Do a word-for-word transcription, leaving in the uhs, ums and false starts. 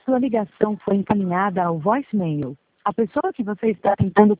Sua ligação foi encaminhada ao voicemail. A pessoa que você está tentando